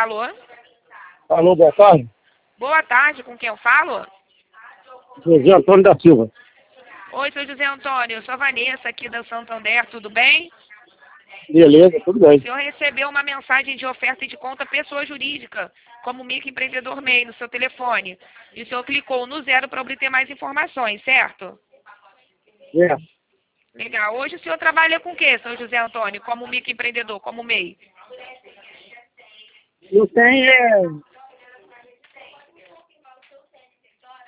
Alô? Alô, boa tarde. Boa tarde, com quem eu falo? José Antônio da Silva. Oi, sou José Antônio, eu sou a Vanessa aqui da Santander, tudo bem? Beleza, tudo O bem. senhor recebeu uma mensagem de oferta de conta pessoa jurídica, como microempreendedor MEI, no seu telefone. E o senhor clicou no 0 para obter mais informações, certo? É. Legal. Hoje o senhor trabalha com o quê, senhor José Antônio, como microempreendedor, como MEI? Eu tenho